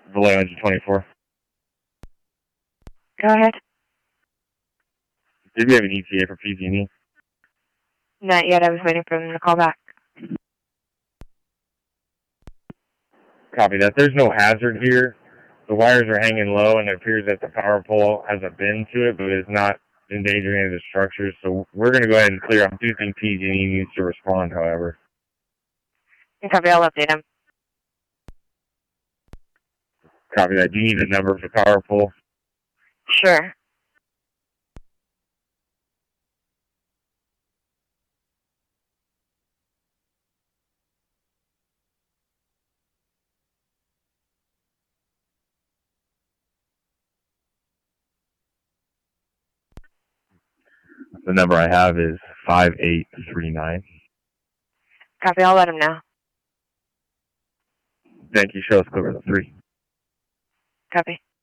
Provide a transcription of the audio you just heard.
Vallejo engine 24. Go ahead. Did we have an ETA for PG&E? Not yet. I was waiting for them to call back. Copy that. There's no hazard here. The wires are hanging low, and it appears that the power pole has a bend to it, but it's not endangering any of the structures. So we're going to go ahead and clear. I do think PG&E needs to respond, however. Copy. I'll update them. Copy that. Do you need a number for power pole? Sure. The number I have is 5839. Copy. I'll let them know. Thank you. Show us clear with 3. Copy.